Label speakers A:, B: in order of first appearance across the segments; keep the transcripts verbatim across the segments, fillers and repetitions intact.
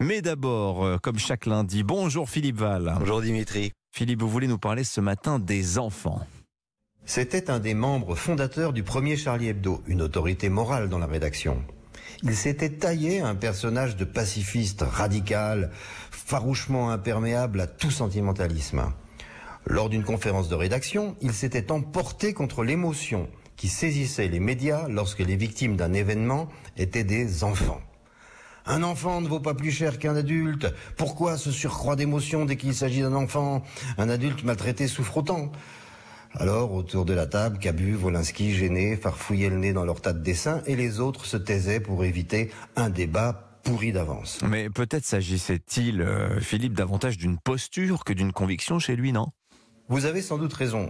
A: Mais d'abord, euh, comme chaque lundi, bonjour Philippe Val.
B: Bonjour Dimitri.
A: Philippe, vous voulez nous parler ce matin des enfants.
B: C'était un des membres fondateurs du premier Charlie Hebdo, une autorité morale dans la rédaction. Il s'était taillé un personnage de pacifiste radical, farouchement imperméable à tout sentimentalisme. Lors d'une conférence de rédaction, il s'était emporté contre l'émotion qui saisissait les médias lorsque les victimes d'un événement étaient des enfants. Un enfant ne vaut pas plus cher qu'un adulte. Pourquoi ce surcroît d'émotion dès qu'il s'agit d'un enfant? Un adulte maltraité souffre autant. Alors, autour de la table, Cabu, Wolinski, gênés, farfouillaient le nez dans leur tas de dessins et les autres se taisaient pour éviter un débat pourri d'avance.
A: Mais peut-être s'agissait-il, euh, Philippe, davantage d'une posture que d'une conviction chez lui, non?
B: Vous avez sans doute raison.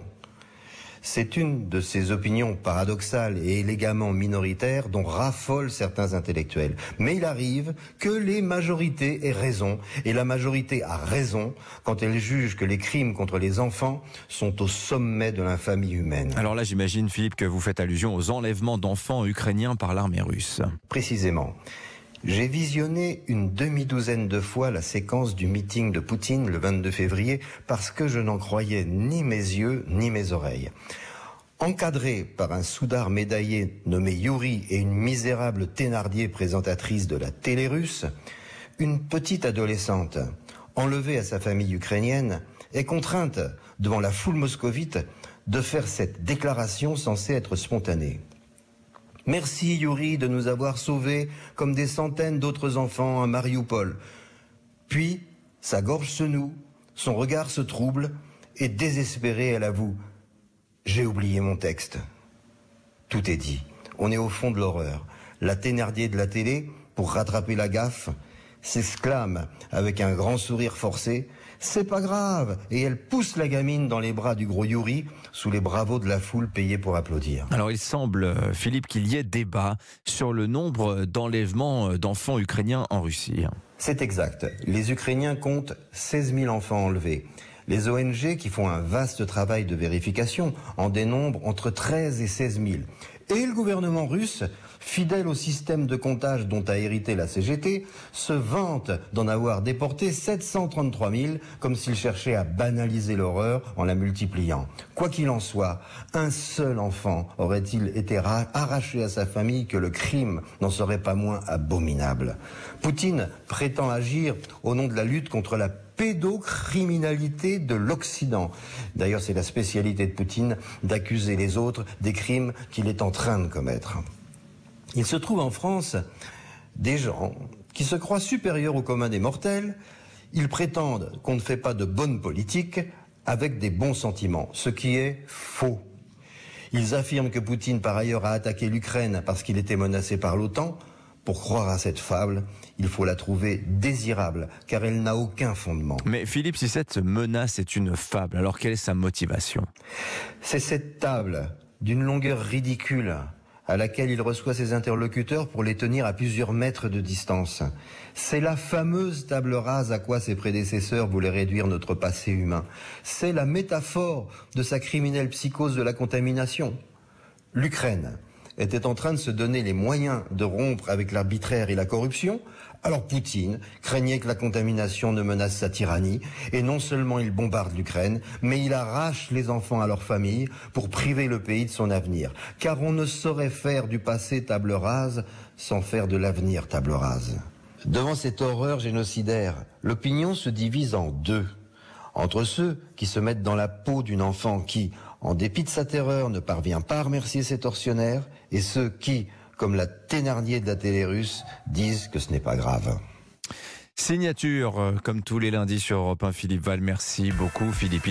B: C'est une de ces opinions paradoxales et élégamment minoritaires dont raffolent certains intellectuels. Mais il arrive que les majorités aient raison, et la majorité a raison quand elle juge que les crimes contre les enfants sont au sommet de l'infamie humaine.
A: Alors là, j'imagine, Philippe, que vous faites allusion aux enlèvements d'enfants ukrainiens par l'armée russe.
B: Précisément. J'ai visionné une demi-douzaine de fois la séquence du meeting de Poutine le vingt-deux février parce que je n'en croyais ni mes yeux ni mes oreilles. Encadré par un soudard médaillé nommé Yuri et une misérable Thénardier présentatrice de la télé russe, une petite adolescente, enlevée à sa famille ukrainienne, est contrainte, devant la foule moscovite, de faire cette déclaration censée être spontanée. Merci Yuri de nous avoir sauvés comme des centaines d'autres enfants à Marioupol. Puis, sa gorge se noue, son regard se trouble et désespérée, elle avoue « J'ai oublié mon texte ». Tout est dit. On est au fond de l'horreur. La Thénardier de la télé, pour rattraper la gaffe, s'exclame avec un grand sourire forcé « C'est pas grave !» et elle pousse la gamine dans les bras du gros Yuri, sous les bravos de la foule payée pour applaudir.
A: Alors il semble, Philippe, qu'il y ait débat sur le nombre d'enlèvements d'enfants ukrainiens en Russie.
B: C'est exact. Les Ukrainiens comptent seize mille enfants enlevés. Les O N G, qui font un vaste travail de vérification, en dénombrent entre treize et seize mille. Et le gouvernement russe, fidèle au système de comptage dont a hérité la C G T, se vante d'en avoir déporté sept cent trente-trois mille, comme s'il cherchait à banaliser l'horreur en la multipliant. Quoi qu'il en soit, un seul enfant aurait-il été arraché à sa famille que le crime n'en serait pas moins abominable. Poutine prétend agir au nom de la lutte contre la pédocriminalité de l'Occident. D'ailleurs, c'est la spécialité de Poutine d'accuser les autres des crimes qu'il est en train de commettre. Il se trouve en France des gens qui se croient supérieurs au commun des mortels. Ils prétendent qu'on ne fait pas de bonne politique avec des bons sentiments, ce qui est faux. Ils affirment que Poutine, par ailleurs, a attaqué l'Ukraine parce qu'il était menacé par l'OTAN. Pour croire à cette fable, il faut la trouver désirable, car elle n'a aucun fondement.
A: Mais Philippe, si cette menace est une fable, alors quelle est sa motivation?
B: C'est cette table, d'une longueur ridicule, à laquelle il reçoit ses interlocuteurs pour les tenir à plusieurs mètres de distance. C'est la fameuse table rase à quoi ses prédécesseurs voulaient réduire notre passé humain. C'est la métaphore de sa criminelle psychose de la contamination. L'Ukraine était en train de se donner les moyens de rompre avec l'arbitraire et la corruption, alors Poutine craignait que la contamination ne menace sa tyrannie, et non seulement il bombarde l'Ukraine, mais il arrache les enfants à leur famille pour priver le pays de son avenir. Car on ne saurait faire du passé table rase sans faire de l'avenir table rase. Devant cette horreur génocidaire, l'opinion se divise en deux. Entre ceux qui se mettent dans la peau d'une enfant qui, en dépit de sa terreur, ne parvient pas à remercier ses tortionnaires, et ceux qui, comme la Thénardier de la télé russe, disent que ce n'est pas grave.
A: Signature, comme tous les lundis sur Europe un, Philippe Val. Merci beaucoup, Philippe.